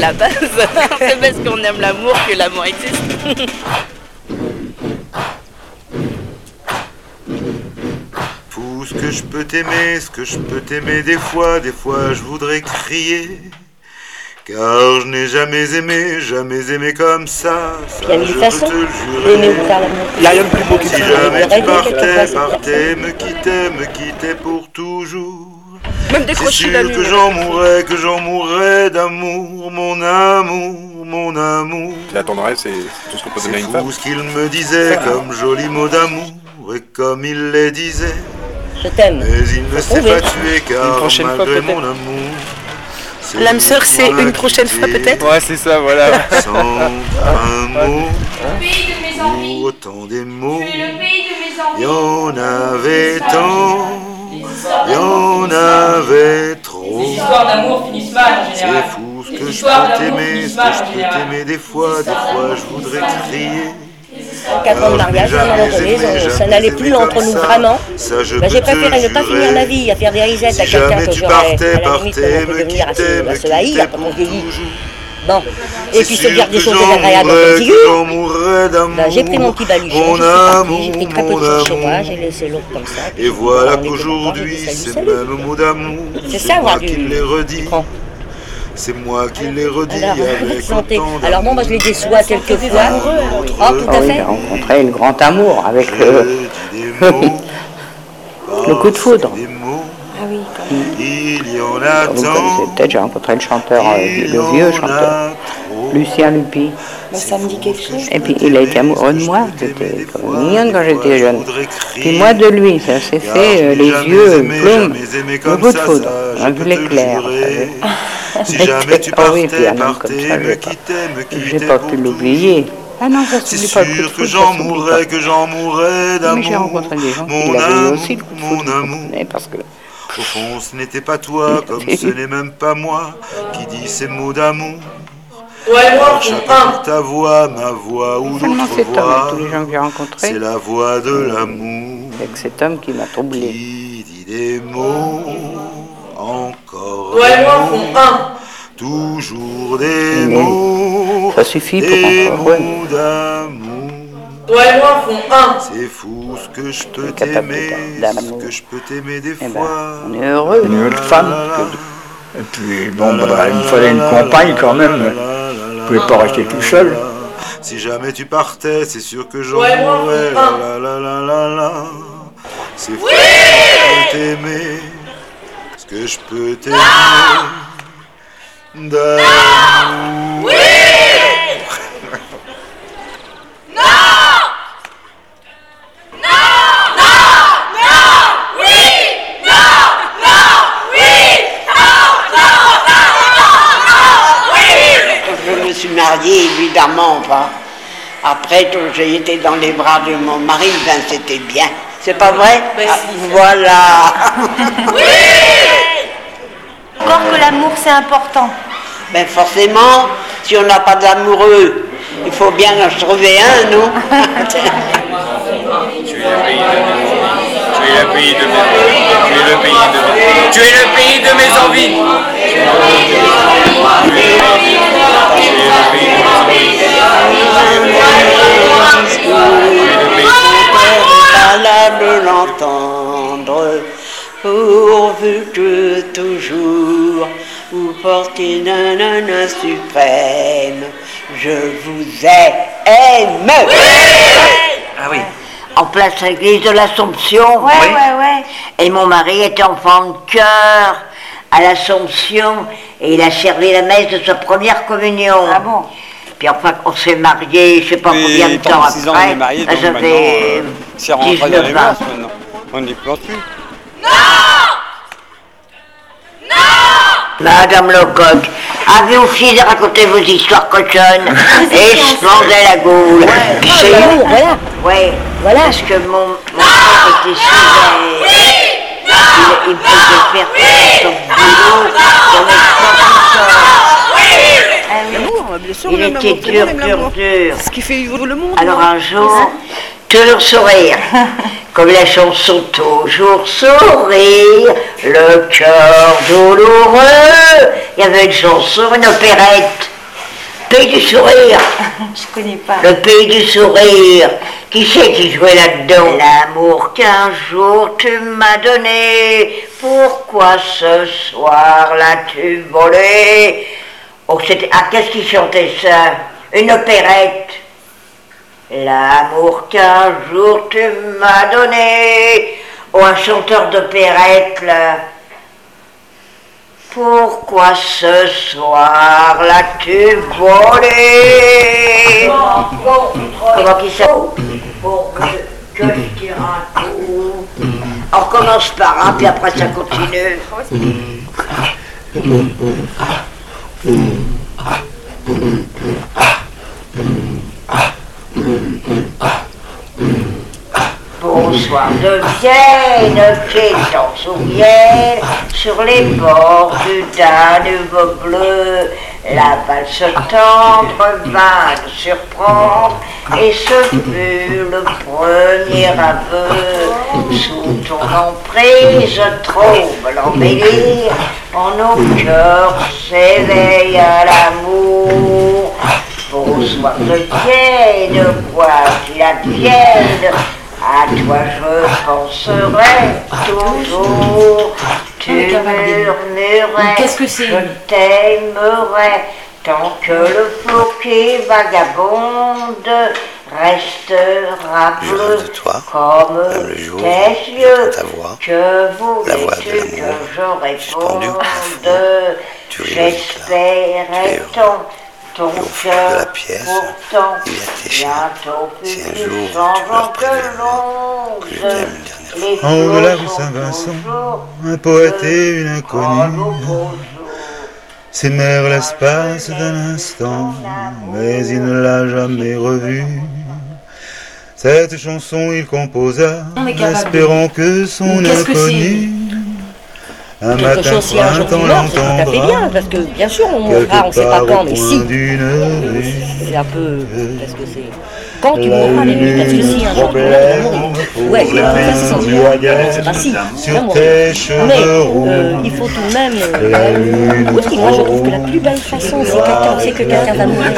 la base. C'est parce qu'on aime l'amour que l'amour existe. Fou, ce que je peux t'aimer, des fois je voudrais crier. Car je n'ai jamais aimé comme ça. Il y a une façon d'aimer ou faire l'amour. Il n'y a rien de plus beau que Si ça. jamais tu partais, me quittais pour toujours. Même C'est décrocher la sûr nuit. que j'en mourrais d'amour, mon amour. La tendresse, c'est tout ce qu'on peut donner à C'est une femme. fou ce qu'il me disait comme joli mot d'amour, et comme il les disait. Je t'aime. Mais il ne s'est pas tué car Une prochaine fois, malgré peut-être. mon amour. c'est L'âme lui sœur, qui c'est m'en a une prochaine fois quitté. peut-être. Ouais, c'est ça, voilà. Sans un mot, Pays de mes envies, ou autant des mots. tu es le pays de mes envies. Il y en avait tant, il y en avait trop. Les histoires d'amour finissent mal en C'est général. fou ce Les que je histoires peux d'amour t'aimer, finissent ce que mal je en peux général. t'aimer des fois je voudrais crier. 4 ans de mariage, à un moment donné, ça n'allait plus entre nous vraiment. J'ai préféré ne pas finir ma vie à faire des risettes à quelqu'un que j'aurais, à la limite, qu'on peut devenir à se haïr comme on vieillit. Bon, et puis se dire des choses désagréables en figure. J'ai pris mon petit baluchon, je suis partie, j'ai pris très peu de choses chez moi, j'ai laissé l'autre comme ça. Et voilà qu'aujourd'hui, ces mêmes mots d'amour, C'est ça, avoir moi qui les redis. C'est moi qui l'ai redit Alors, avec santé. autant Alors bon, moi je les déçois quelquefois. Oh, tout à Oui, fait. j'ai rencontré le grand amour avec le coup de foudre. Ah oui, quand même. Il y en a Vous tant, connaissez peut-être, j'ai rencontré le chanteur, le vieux chanteur, Lucien Lupi. Ça me dit quelque chose. Et puis il a été amoureux de moi, j'étais quand même mignonne quand j'étais jeune. Puis moi de lui, ça s'est fait les yeux plomb, le coup de foudre, un vu l'éclair. Si jamais tu Ah oui, partais, puis un homme comme ça, j'ai pas pu l'oublier. Ah non, ça c'est s'oublie pas le coup de sûr que foudre, j'en mourrais d'amour. mais j'ai rencontré des gens qui Mon l'avaient eu amour, aussi, le coup de mon foudre, vous amour. comprenez, parce que Au fond, ce n'était pas toi, comme ce n'est même pas moi, qui dis ces mots d'amour. Toi et moi, on Chacun un. pour ta voix, ma voix ou seulement l'autre cet homme, voix. tous les gens que j'ai rencontrés, C'est la voix de l'amour avec cet homme qui m'a troublé. qui dit des mots, encore Toi et des moi, mots, on un. toujours des Mais mots, ça suffit pour des qu'on soit heureux. mots d'amour. Toi et moi, font un. C'est fou ce que je peux capable t'aimer, d'amour. ce que je peux t'aimer des Eh ben, fois. on est heureux. Une autre femme. Et puis, bon, bah, il me fallait une compagne quand même. Je ne pouvais pas rester tout seul. Si jamais tu partais, c'est sûr que j'en Ouais, moi, mourrais. un. La la la la la. C'est fou ce que je peux t'aimer, ce que je peux t'aimer. D'amour. Je me suis mariée, évidemment pas. Après, quand j'ai été dans les bras de mon mari, ben c'était bien. C'est pas vrai? Voilà. Encore que l'amour c'est important. Ben forcément, si on n'a pas d'amoureux, il faut bien en trouver un, non? Tu es le pays de mes envies. Valable l'entendre, pourvu que toujours vous portez nanana suprême, je vous aime. Ah oui. En place à l'église de l'Assomption. Ouais. Et mon mari était enfant de cœur à l'Assomption et il a servi la messe de sa première communion. Ah bon? Puis enfin, on s'est mariés, je sais pas combien de temps Pendant 6 ans, on après. est mariés, donc Ça fait maintenant, c'est rentré dans les 19 ans. mœurs maintenant. On n'y pense plus. Madame Lecoq, avez-vous fini de raconter vos histoires cochonnes et splendait la gaule. C'est l'amour, voilà. Ouais, Voilà. parce que mon père était sévère. Il faisait faire son boulot comme L'amour, bien sûr, on il aime était l'amour. Tout le monde aime l'amour. dur. C'est ce qui fait vivre le monde. Alors non un jour, toujours sourire, comme la chanson toujours sourire, le cœur douloureux. Il y avait une chanson, une opérette, Pays du sourire. Je connais pas. Le pays du sourire. Qui c'est qui jouait là-dedans? L'amour qu'un jour tu m'as donné, pourquoi ce soir l'as-tu volé? Oh, c'était... Ah, qu'est-ce qui chantait ça? Une opérette. L'amour qu'un jour tu m'as donné. Oh, un chanteur d'opérette, là. Pourquoi ce soir l'as-tu volé? Comment qu'il s'appelle? Pour que je tire un coup. On commence par un, puis après ça continue. Bonsoir de Vienne, qui t'en souviennent, sur les bords du Danube bleu, la valse tendre vint nous surprendre, et ce fut le premier aveu. Sous ton emprise, trouble l'embellir, en nos cœurs s'éveille à l'amour. Bonsoir de Vienne, quoi qu'il advienne, à toi je penserai toujours. Tu murmurais, qu'est-ce que c'est? Je t'aimerai, tant que le flot qui vagabonde restera bleu comme tes yeux. Que voulais-tu que je réponde? J'espérais tant ton cœur, pourtant, bientôt plus changeant que l'onde. En haut de la rue Saint-Vincent, un poète et une inconnue s'aimèrent l'espace d'un instant, mais il ne l'a jamais revue. Cette chanson il composa, espérant que son inconnu un quelque matin chose, si un jour tu meurs, c'est tout à fait bien, parce que bien sûr on mourra, on ne sait pas quand, mais si. C'est un peu... Parce que c'est... Quand tu mourras, les nuits, parce que si un jour tu meurs, ouais, c'est pas si, tu vas mourir. Mais il faut tout de même... Oui, moi je trouve que la plus belle façon, c'est que quelqu'un va mourir.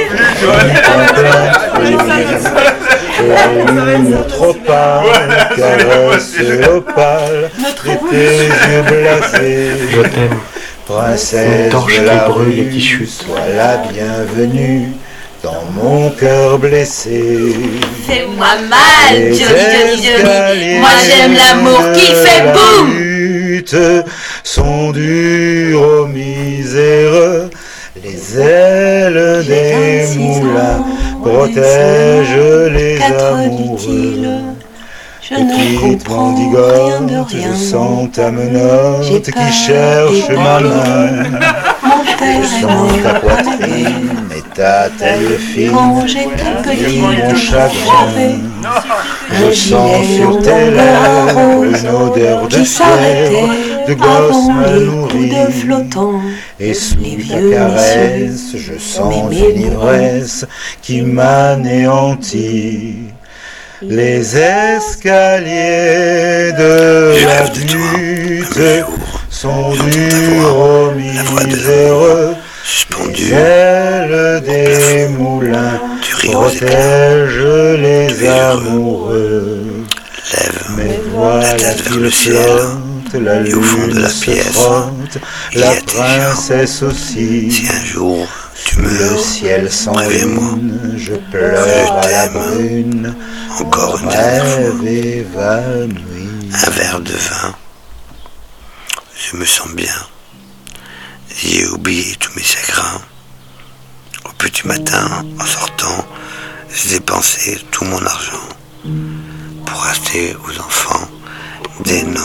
Trop pâle, caresse opale, et tes yeux glacés. Je t'aime. Princesse de la rue, sois la bienvenue dans mon cœur blessé. Fais-moi mal, Johnny. Moi j'aime l'amour qui fait boum. Sont dures aux misères, les ailes des moulins protègent les amoureux. Je ne comprends rien de rien. Je sens ta menotte qui cherche ma main. Je sens ta poitrine et ta taille fine. Quand j'étais petite, mon chagrin. Je sens sur tes lèvres une odeur de ciel, de gosse mal nourri. Et sous ta caresse, je sens une ivresse qui m'anéantit. Les escaliers de la butte sont durs aux miséreux. Les ailes des moulins protègent les amoureux. Mais voilà qu'il flotte, la lune se frotte, la princesse aussi. Si un jour tu meurs, le ciel sans lune, je pleure à la brune. Encore une dernière fois, évanoui. un verre de vin, je me sens bien, j'ai oublié tous mes chagrins. Au petit matin, en sortant, j'ai dépensé tout mon argent pour acheter aux enfants d'énormes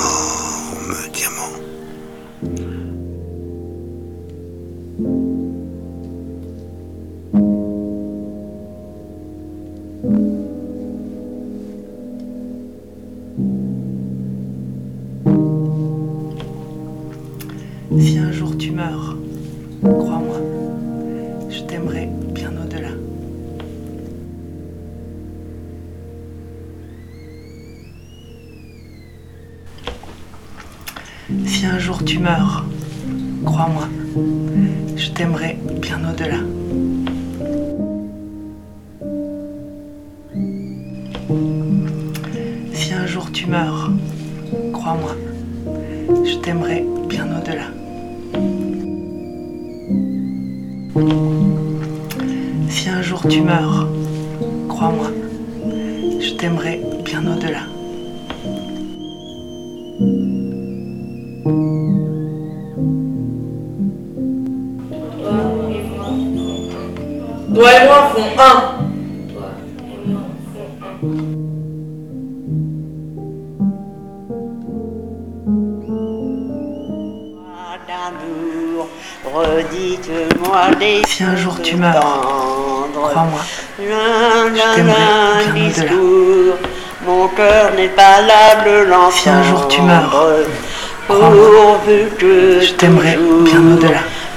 diamants. Si un jour tu meurs, crois-moi, je t'aimerai bien au-delà. Si un jour tu meurs, crois-moi, je t'aimerai bien au-delà. tu meurs, crois-moi, je t'aimerai bien au-delà. Si un jour tu meurs, crois-moi, je t'aimerai bien au-delà. Toi et moi font un. Si un jour tu meurs, crois-moi, je t'aimerai bien au-delà. Mon cœur n'est pas l'âme l'enfant. Si un jour tu meurs, crois-moi, je t'aimerai bien au-delà.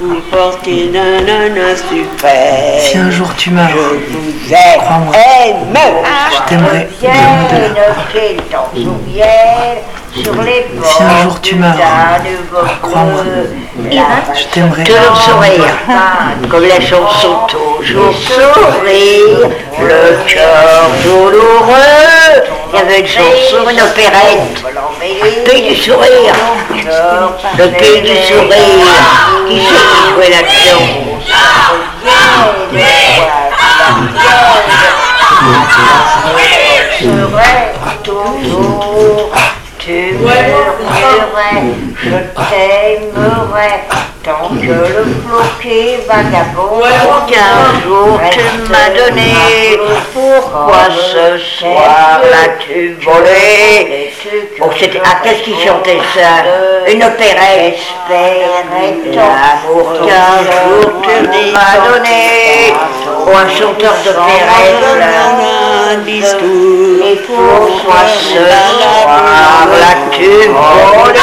Si un jour tu meurs, crois-moi, je t'aimerai bien au-delà. Si un jour tu meurs, crois-moi, je t'aimerai bien toujours sourire, au-delà. comme la chanson toujours sourire, le cœur douloureux. Il y avait une chanson, une opérette, le pays du sourire, le pays du sourire, qui c'est qui jouait là-dedans? Serait toujours, tu murmurais, je t'aimerais, tant que le flot qui vagabond qu'un jour tu m'as donné. Pourquoi ce soir l'as-tu volé? Oh, c'était, ah, qu'est-ce qui chantait ça? Une opérette. L'amour qu'un jour tu m'as donné. Oh, un chanteur d'opérette. Et pourquoi ce soir l'as-tu volé?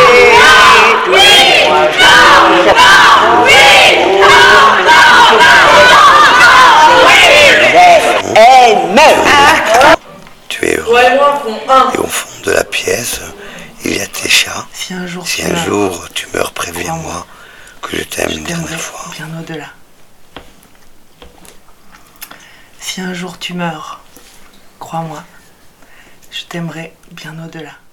Tu es heureux. Et au fond de la pièce, il y a tes chats. Si un jour tu meurs, préviens-moi que je t'aime une dernière fois. Bien au-delà. Si un jour tu meurs, crois-moi, je t'aimerai bien au-delà.